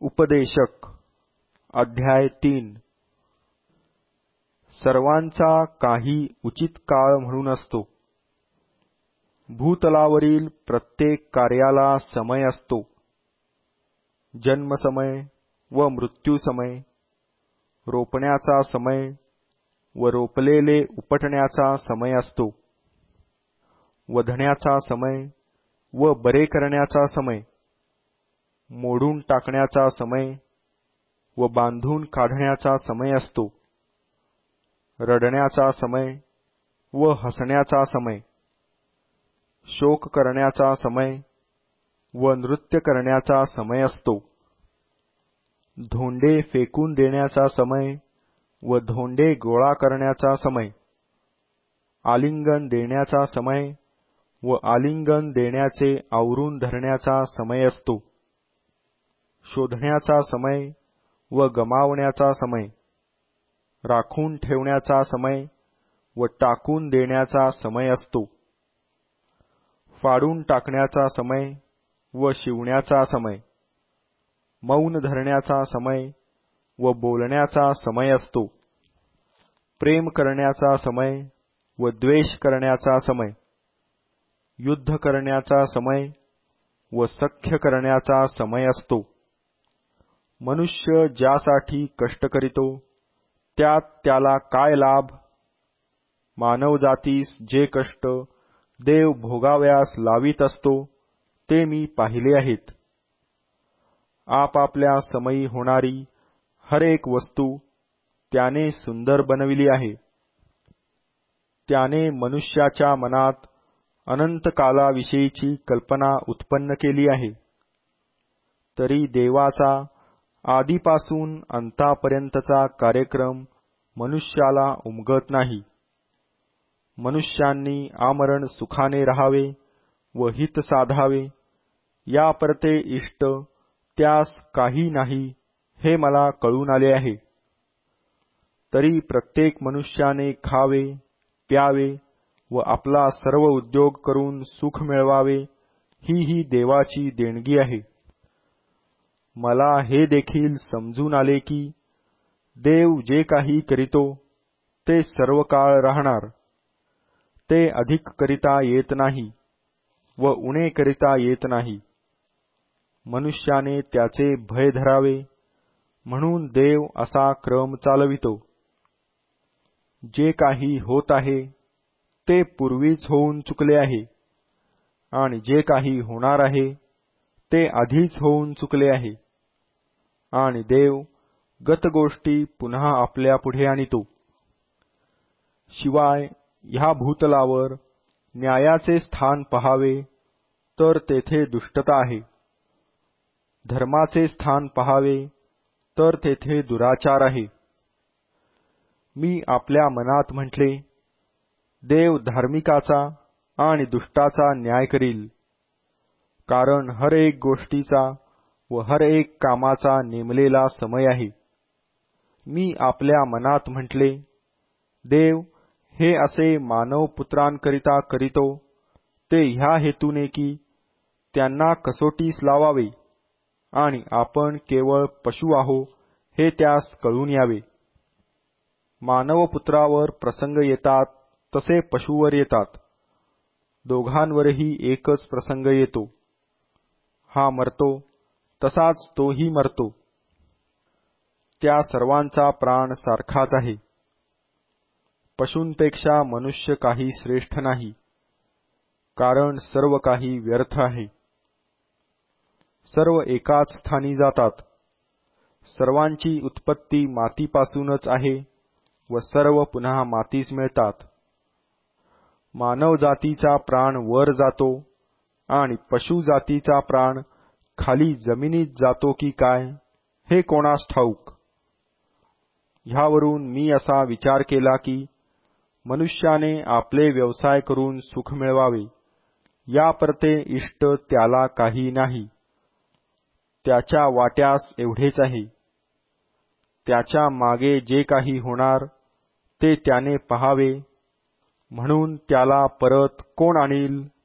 उपदेशक अध्याय 3 सर्वांचा काही उचित काळ म्हणून असतो. भूतलावरील प्रत्येक कार्याला समय असतो. जन्मसमय व मृत्यूसमय, रोपण्याचा समय व रोपलेले उपटण्याचा समय असतो. वधण्याचा समय व बरे करण्याचा समय, मोडून टाकण्याचा समय व बांधून काढण्याचा समय असतो. रडण्याचा समय व हसण्याचा समय, शोक करण्याचा समय व नृत्य करण्याचा समय असतो. धोंडे फेकून देण्याचा समय व धोंडे गोळा करण्याचा समय, आलिंगन देण्याचा समय व आलिंगन देण्याचे आवरून धरण्याचा समय असतो. शोधण्याचा समय व गमावण्याचा समय, राखून ठेवण्याचा समय व टाकून देण्याचा समय असतो. फाडून टाकण्याचा समय व शिवण्याचा समय, मौन धरण्याचा समय व बोलण्याचा समय असतो. प्रेम करण्याचा समय व द्वेष करण्याचा समय, युद्ध करण्याचा समय व सख्य करण्याचा समय असतो. मनुष्य ज्यासाठी कष्ट करीतो त्यात त्याला काय लाभ? मानवजातीस जे कष्ट देव भोगाव्यास लावित असतो ते मी पाहिले आहेत. आपापल्या समयी होणारी हर एक वस्तू त्याने सुंदर बनविली आहे. त्याने मनुष्याच्या मनात अनंत कालाविषयीची कल्पना उत्पन्न केली आहे. तरी देवाचा आधीपासून अंतापर्यंतचा कार्यक्रम मनुष्याला उमगत नाही. मनुष्यांनी आमरण सुखाने राहावे व हित साधावे यापरते इष्ट त्यास काही नाही हे मला कळून आले आहे. तरी प्रत्येक मनुष्याने खावे, प्यावे व आपला सर्व उद्योग करून सुख मिळवावे ही देवाची देणगी आहे. मला हे देखील समजून आले की देव जे काही करीतो ते सर्व काळ राहणार. ते अधिक करिता येत नाही व उणे करिता येत नाही. मनुष्याने त्याचे भय धरावे म्हणून देव असा क्रम चालवितो. जे काही होत आहे ते पूर्वीच होऊन चुकले आहे आणि जे काही होणार आहे ते आधीच होऊन चुकले आहे. आणि देव गत गोष्टी पुन्हा आपल्या पुढे आणितो. शिवाय ह्या भूतलावर न्यायाचे स्थान पहावे तर तेथे दुष्टता आहे. धर्माचे स्थान पहावे तर तेथे दुराचार आहे. मी आपल्या मनात म्हटले, देव धार्मिकाचा आणि दुष्टाचा न्याय करील, कारण हर एक गोष्टीचा व हर एक कामाचा नेमलेला समय आहे. मी आपल्या मनात म्हटले, देव हे असे मानवपुत्रांकरिता करीतो ते ह्या हेतूने की त्यांना कसोटीस लावावे आणि आपण केवळ पशु आहो हे त्यास कळून यावे. मानवपुत्रावर प्रसंग येतात तसे पशुवर येतात. दोघांवरही एकच प्रसंग येतो. हा मरतो तसाच तोही मरतो. त्या सर्वांचा प्राण सारखाच आहे. पशूंपेक्षा मनुष्य काही श्रेष्ठ नाही, कारण सर्व काही व्यर्थ आहे. सर्व एकाच स्थानी जातात. सर्वांची उत्पत्ती मातीपासूनच आहे व सर्व पुन्हा मातीस मिळतात. मानवजातीचा प्राण वर जातो आणि पशुजातीचा प्राण खाली जमिनीत जातो की काय हे कोणास ठाऊक. ह्यावरून मी असा विचार केला की मनुष्याने आपले व्यवसाय करून सुख मिळवावे यापरते इष्ट त्याला काही नाही. त्याच्या वाट्यास एवढेच आहे. त्याच्या मागे जे काही होणार ते त्याने पहावे, म्हणून त्याला परत कोण आणील?